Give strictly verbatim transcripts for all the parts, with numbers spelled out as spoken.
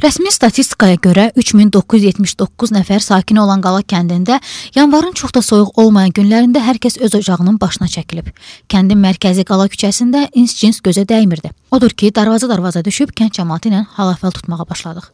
Rəsmi statistikaya görə üç min doqquz yüz yetmiş doqquz nəfər sakini olan Qala kəndində yanvarın çox da soyuq olmayan günlərində hər kəs öz ocağının başına çəkilib. Kəndin mərkəzi Qala küçəsində ins-cins gözə dəymirdi. Odur ki, darvaza-darvaza düşüb kənd cəmaatı ilə hal-əhval tutmağa başladıq.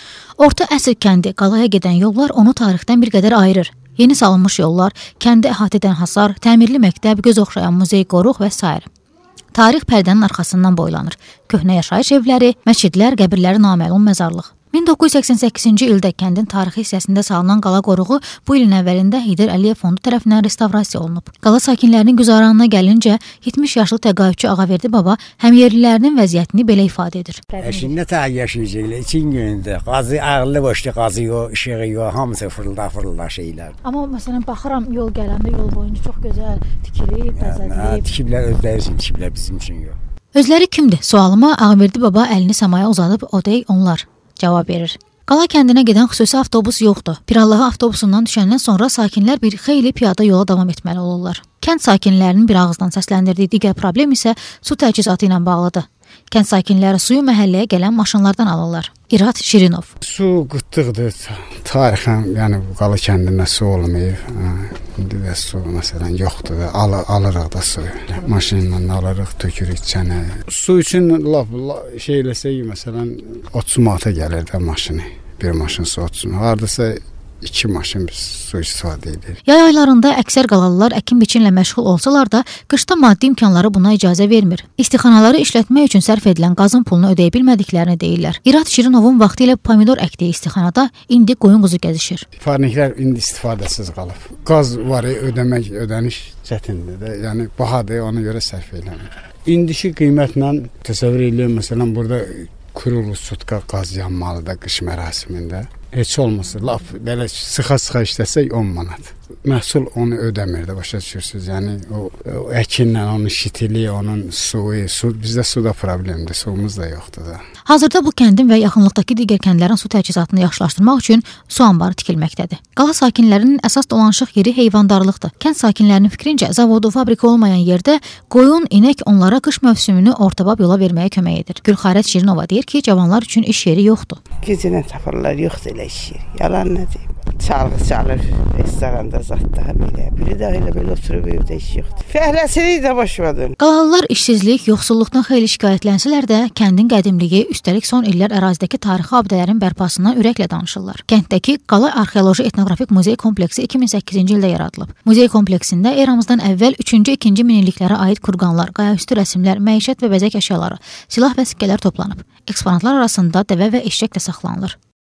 Orta əsr kəndi Qalaya gedən yollar onu tarixdən bir qədər ayırır. Yeni salınmış yollar, kəndi əhatə edən hasar, təmirli məktəb, göz oxşayan muzey, qoruq və s. Tarix pərdənin arxasından boylanır. Köhnə yaşayış evləri, məscidlər, qəbirləri naməlum məzarlıq. min doqquz yüz səksən səkkizinci ildə kəndin tarixi hissəsində salınan qala qoruğu bu ilin əvvəlində Heydər Əliyev fondu tərəfindən restavrasiya olunub. Qala sakinlərinin güzaranına gəlincə, yetmiş yaşlı təqaüdçü Ağaverdi baba həmyerlilərinin vəziyyətini belə ifadə edir. Şimdi ta yaşayacaqlar, için günündə qazı ağırlı başlı qazı yox, işığı yox, hamısı fırılda fırılda şeylər. Amma məsələn baxıram yol gələndə yol boyunca çox gözəl tikilib, bəzədilib. Tikiblər özləri üçün tikiblər, bizim üçün yox. Özləri kimdir? Sualıma Ağaverdi baba əlini səmaya uzadıb o dey onlar cavab verir. Qala kəndinə gedən xüsusi avtobus yoxdur. Pirallağı avtobusundan düşəndən sonra sakinlər bir xeyli piyada yola davam etməli olurlar. Kənd sakinlərinin bir ağızdan səsləndirdiyi digər problem isə su təchizatı ilə bağlıdır. Kənd sakinləri suyu məhəlləyə gələn maşınlardan alırlar. İrad Şirinov. Su qıtlıqdır. Tarixən, yəni Qala kəndində su olmayıb. İndi də su məsələn yoxdur. Al alırıq da suyu. Maşınla alırıq, tökürük çənə. Su üçün laf şey eləsək məsələn otuz manata gəlir də maşını. Bir maşın su otuz. Hardasa İki maşın biz su istifadə edir. Yay aylarında əksər qalalılar əkin biçinlə məşğul olsalar da, qışda maddi imkanları buna icazə vermir. İstixanaları işlətmək üçün sərf edilən qazın pulunu ödəyə bilmədiklərini deyirlər. İrad Şirinovun vaxtı ilə pomidor əkdiyi istixanada indi qoyun quzu gəzişir. Parniklər indi istifadəsiz qalıb. Qaz var, ödəmək, ödəniş çətindir də. Yəni bahadır, ona görə sərf eləmir. İndiki qiymətlə təsəvvür edirəm, məsələn burada kurulu sutka qaz yanmalıdır qış mərasimində. Heç olmasa, laf belə sıxa-sıxa işləsək on manat. Məhsul onu ödəmir də, başa düşürsünüz. Yəni o, o əkinlə, onun şitili, onun suyu, su, bizdə suda problemdir, suyumuz da yoxdur da. Hazırda bu kəndin və yaxınlıqdakı digər kəndlərin su təchizatını yaxşılaşdırmaq üçün su anbarı tikilməkdədir. Qala sakinlərinin əsas dolanışıq yeri heyvandarlıqdır. Kənd sakinlərinin fikrincə zavodu, fabrika olmayan yerdə qoyun, inək onlara qış mövsümünü ortabab yola verməyə kömək edir. Gülxarət Şirinova deyir ki, cavanlar üçün iş yeri yoxdur. Gecənə tapırlar, yoxdur elə iş yeri. Yalan nə deyim? Çalgı çalır, restoranda zatda belə. Biri də elə belə oturub evdə iş yoxdur. Fəhləsilik də başladı. Qalalılar işsizlik, yoxsulluqdan xeyli şikayətlənsələr də, kəndin qədimliyi, üstəlik son illər ərazidəki tarixi abidələrin bərpasından ürəklə danışırlar. Kənddəki Qala Arxeoloji Etnografik Muzey kompleksi iki min səkkizinci ildə yaradılıb. Muzey kompleksində eramızdan əvvəl üçüncü ikinci minilliklərə aid kurqanlar, qayaüstü rəsmlər, məişət və bəzək əşyaları, silah və sikkələr toplanıb. Eksponatlar arasında dəvə və eşşək də saxlanılır.